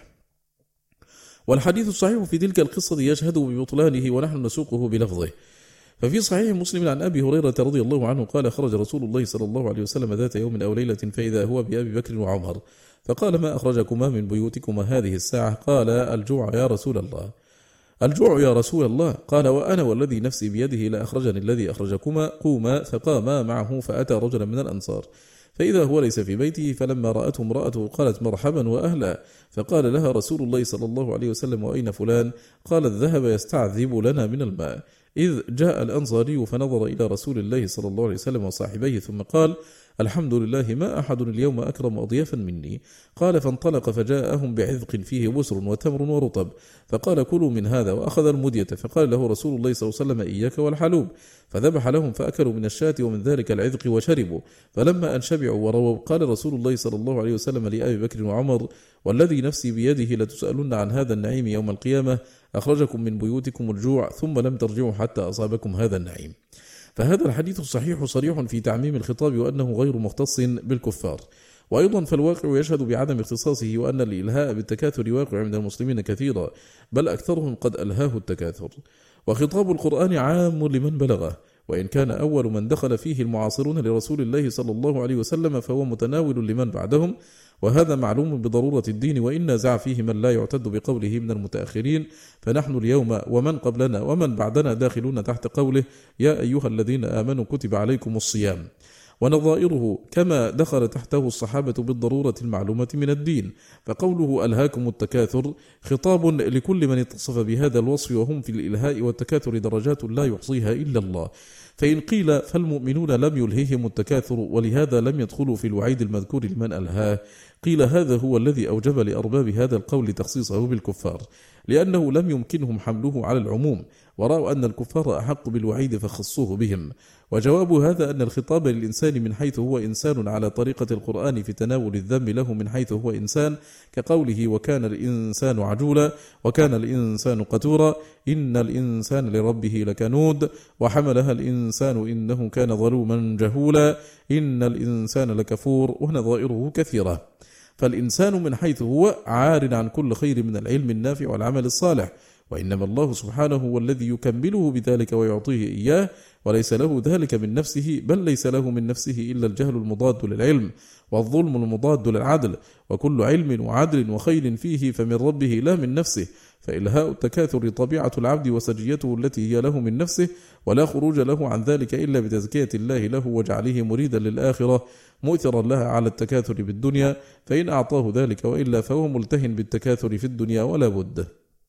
والحديث الصحيح في تلك القصة يشهد ببطلانه، ونحن نسوقه بلفظه. ففي صحيح مسلم عن أبي هريرة رضي الله عنه قال: خرج رسول الله صلى الله عليه وسلم ذات يوم أو ليلة فإذا هو بأبي بكر وعمر، فقال: ما أخرجكما من بيوتكما هذه الساعة؟ قال: الجوع يا رسول الله. الجوع يا رسول الله. قال: وأنا والذي نفسي بيده لأخرجني الذي أخرجكما. قوما. فقاما معه، فأتى رجلا من الأنصار فإذا هو ليس في بيته، فلما رأته امرأته قالت: مرحبا وأهلا. فقال لها رسول الله صلى الله عليه وسلم: وأين فلان؟ قالت: ذهب يستعذب لنا من الماء. إذ جاء الأنصاري فنظر إلى رسول الله صلى الله عليه وسلم وصاحبيه ثم قال: الحمد لله، ما أحد اليوم أكرم أضيافا مني. قال: فانطلق فجاءهم بعذق فيه بسر وتمر ورطب، فقال: كلوا من هذا، وأخذ المدية. فقال له رسول الله صلى الله عليه وسلم: إياك والحلوب. فذبح لهم فأكلوا من الشاة ومن ذلك العذق وشربوا. فلما أن شبعوا ورووا قال رسول الله صلى الله عليه وسلم لأبي بكر وعمر: والذي نفسي بيده لتسألن عن هذا النعيم يوم القيامة، أخرجكم من بيوتكم الجوع ثم لم ترجعوا حتى أصابكم هذا النعيم. فهذا الحديث الصحيح صريح في تعميم الخطاب وأنه غير مختص بالكفار. وأيضا فالواقع يشهد بعدم اختصاصه، وأن الإلهاء بالتكاثر واقع من المسلمين كثيرا، بل أكثرهم قد ألهاه التكاثر. وخطاب القرآن عام لمن بلغه، وإن كان أول من دخل فيه المعاصرون لرسول الله صلى الله عليه وسلم فهو متناول لمن بعدهم، وهذا معلوم بضرورة الدين، وإن نازع فيه من لا يعتد بقوله من المتأخرين، فنحن اليوم ومن قبلنا ومن بعدنا داخلون تحت قوله: يا أيها الذين آمنوا كتب عليكم الصيام، ونظائره كما دخل تحته الصحابة بالضرورة المعلومة من الدين. فقوله ألهاكم التكاثر خطاب لكل من اتصف بهذا الوصف، وهم في الإلهاء والتكاثر درجات لا يحصيها إلا الله. فإن قيل فالمؤمنون لم يلههم التكاثر ولهذا لم يدخلوا في الوعيد المذكور لمن ألهاه، قيل هذا هو الذي أوجب لأرباب هذا القول تخصيصه بالكفار، لأنه لم يمكنهم حمله على العموم، ورأوا أن الكفار أحق بالوعيد فخصوه بهم. وجواب هذا أن الخطاب للإنسان من حيث هو إنسان على طريقة القرآن في تناول الذم له من حيث هو إنسان، كقوله: وكان الإنسان عجولا، وكان الإنسان قتورا، إن الإنسان لربه لكنود، وحملها الإنسان إنه كان ظلوما جهولا، إن الإنسان لكفور، ونظائره كثيرة. فالإنسان من حيث هو عار عن كل خير من العلم النافع والعمل الصالح، وإنما الله سبحانه هو الذي يكمله بذلك ويعطيه إياه، وليس له ذلك من نفسه، بل ليس له من نفسه إلا الجهل المضاد للعلم، والظلم المضاد للعدل، وكل علم وعدل وخير فيه فمن ربه لا من نفسه. فإلهاء التكاثر طبيعة العبد وسجيته التي هي له من نفسه، ولا خروج له عن ذلك إلا بتزكية الله له وجعله مريدا للآخرة مؤثرا لها على التكاثر بالدنيا، فإن أعطاه ذلك، وإلا فهو ملتهن بالتكاثر في الدنيا ولا بد.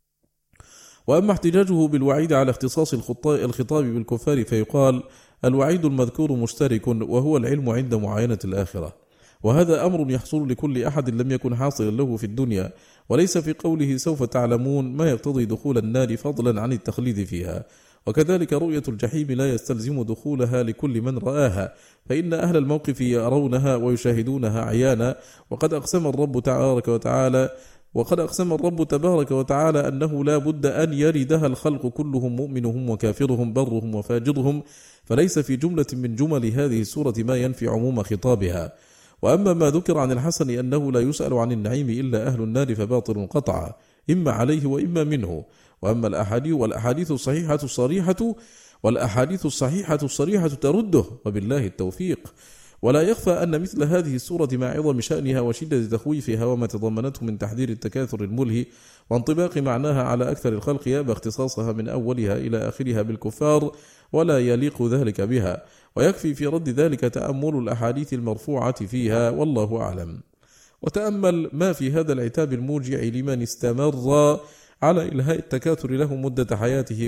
وأما احتجاجه بالوعيد على اختصاص الخطاب بالكفار فيقال: الوعيد المذكور مشترك، وهو العلم عند معاينة الآخرة، وهذا أمر يحصل لكل أحد لم يكن حاصلا له في الدنيا، وليس في قوله سوف تعلمون ما يقتضي دخول النار فضلا عن التخليد فيها. وكذلك رؤية الجحيم لا يستلزم دخولها لكل من رآها، فإن أهل الموقف يرونها ويشاهدونها عيانا، وقد أقسم الرب تبارك وتعالى: وقد أقسم الرب تبارك وتعالى أنه لا بد أن يردها الخلق كلهم، مؤمنهم وكافرهم، برهم وفاجرهم، فليس في جملة من جمل هذه السورة ما ينفي عموم خطابها. وأما ما ذكر عن الحسن أنه لا يسأل عن النعيم إلا أهل النار فباطل قطعا، إما عليه وإما منه. وأما والأحاديث الصحيحة الصريحة ترده، وبالله التوفيق. ولا يخفى أن مثل هذه السورة مع عظم شأنها وشدة تخويفها وما تضمنته من تحذير التكاثر الملهي وانطباق معناها على أكثر الخلق يابى اختصاصها من أولها إلى آخرها بالكفار، ولا يليق ذلك بها، ويكفي في رد ذلك تأمل الأحاديث المرفوعة فيها، والله أعلم. وتأمل ما في هذا العتاب الموجع لمن استمر على إلهاء التكاثر له مدة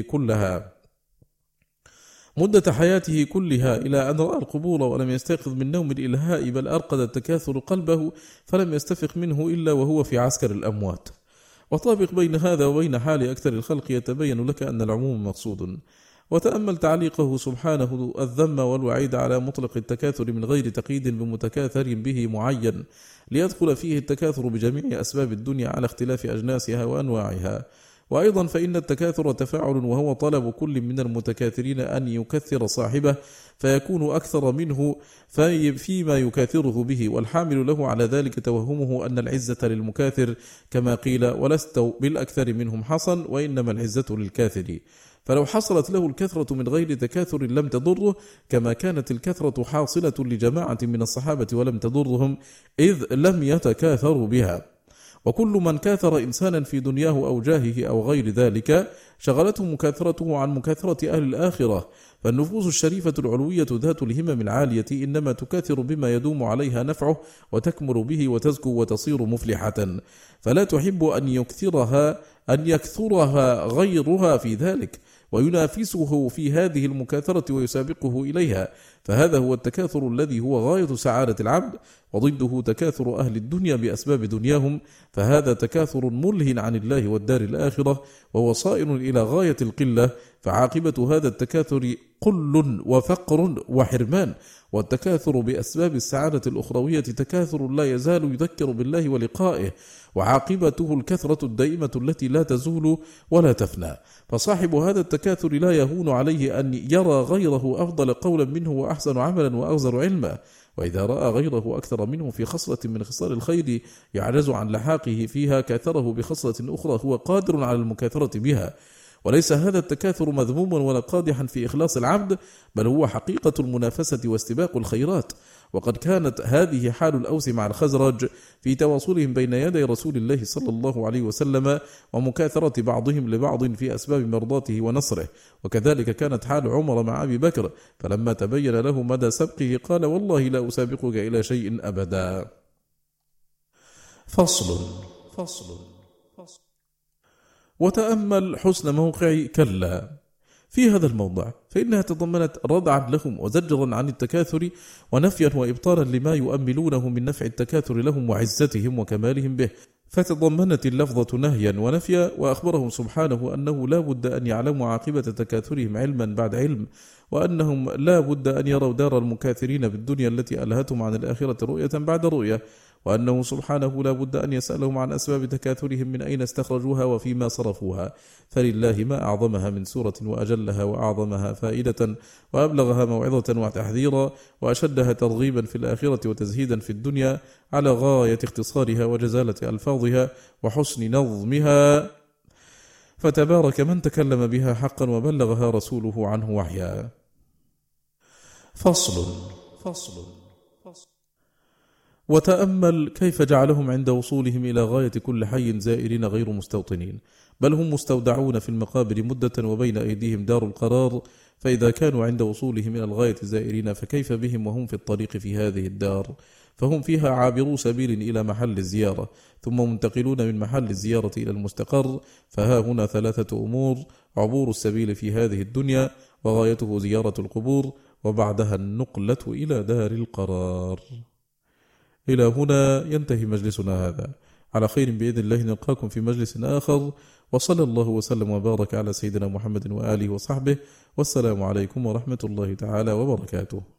حياته كلها إلى أن رأى القبور ولم يستيقظ من نوم الإلهاء، بل أرقد التكاثر قلبه فلم يستفق منه إلا وهو في عسكر الأموات. وطابق بين هذا وبين حال أكثر الخلق يتبين لك أن العموم مقصود. وتأمل تعليقه سبحانه الذم والوعيد على مطلق التكاثر من غير تقييد بمتكاثر به معين، ليدخل فيه التكاثر بجميع أسباب الدنيا على اختلاف أجناسها وأنواعها. وأيضا فإن التكاثر تفاعل، وهو طلب كل من المتكاثرين أن يكثر صاحبه فيكون أكثر منه فيما يكاثره به، والحامل له على ذلك توهمه أن العزة للمكاثر، كما قيل: ولست بالأكثر منهم حصن، وإنما العزة للكاثر. فلو حصلت له الكثرة من غير تكاثر لم تضره، كما كانت الكثرة حاصلة لجماعة من الصحابة ولم تضرهم، إذ لم يتكاثروا بها. وكل من كاثر إنسانا في دنياه أو جاهه أو غير ذلك شغلته مكاثرته عن مكاثرة أهل الآخرة، فالنفوس الشريفة العلوية ذات الهمم العالية إنما تكاثر بما يدوم عليها نفعه وتكمل به وتزكو وتصير مفلحة، فلا تحب أن يكثرها غيرها في ذلك وينافسه في هذه المكاثرة ويسابقه إليها. فهذا هو التكاثر الذي هو غاية سعادة العبد، وضده تكاثر أهل الدنيا بأسباب دنياهم، فهذا تكاثر ملهٍ عن الله والدار الآخرة، وهو صائر إلى غاية القلة. فعاقبة هذا التكاثر قل وفقر وحرمان. والتكاثر بأسباب السعادة الأخروية تكاثر لا يزال يذكر بالله ولقائه، وعاقبته الكثرة الدائمة التي لا تزول ولا تفنى. فصاحب هذا التكاثر لا يهون عليه أن يرى غيره أفضل قولا منه وأحسن عملا وأغزر علما، وإذا رأى غيره أكثر منه في خصلة من خصال الخير يعجز عن لحاقه فيها، كاثره بخصلة أخرى هو قادر على المكاثرة بها. وليس هذا التكاثر مذموما ولا قادحا في إخلاص العبد، بل هو حقيقة المنافسة واستباق الخيرات. وقد كانت هذه حال الأوس مع الخزرج في تواصلهم بين يدي رسول الله صلى الله عليه وسلم، ومكاثرة بعضهم لبعض في أسباب مرضاته ونصره. وكذلك كانت حال عمر مع أبي بكر، فلما تبين له مدى سبقه قال: والله لا أسابقك إلى شيء أبدا. فصل. وتأمل حسن موقع كلا في هذا الموضع، فإنها تضمنت ردعا لهم وزجرا عن التكاثر ونفيا وإبطالا لما يؤملونه من نفع التكاثر لهم وعزتهم وكمالهم به. فتضمنت اللفظة نهيا ونفيا، وأخبرهم سبحانه أنه لا بد أن يعلموا عاقبة تكاثرهم علما بعد علم، وأنهم لا بد أن يروا دار المكاثرين بالدنيا التي ألهتهم عن الآخرة رؤية بعد رؤية، وأنه سبحانه لا بد أن يسألهم عن أسباب تكاثرهم من أين استخرجوها وفيما صرفوها. فلله ما أعظمها من سورة، وأجلها وأعظمها فائدة، وأبلغها موعظة وتحذيرا، وأشدها ترغيبا في الآخرة وتزهيدا في الدنيا، على غاية اختصارها وجزالة ألفاظها وحسن نظمها. فتبارك من تكلم بها حقا وبلغها رسوله عنه وحيا. فصل. وتأمل كيف جعلهم عند وصولهم إلى غاية كل حي زائرين غير مستوطنين، بل هم مستودعون في المقابر مدة وبين أيديهم دار القرار. فإذا كانوا عند وصولهم إلى الغاية زائرين، فكيف بهم وهم في الطريق في هذه الدار؟ فهم فيها عابرو سبيل إلى محل الزيارة، ثم منتقلون من محل الزيارة إلى المستقر. فها هنا ثلاثة أمور: عبور السبيل في هذه الدنيا، وغايته زيارة القبور، وبعدها النقلة إلى دار القرار. إلى هنا ينتهي مجلسنا هذا، على خير بإذن الله نلقاكم في مجلس آخر، وصلى الله وسلم وبارك على سيدنا محمد وآله وصحبه، والسلام عليكم ورحمة الله تعالى وبركاته.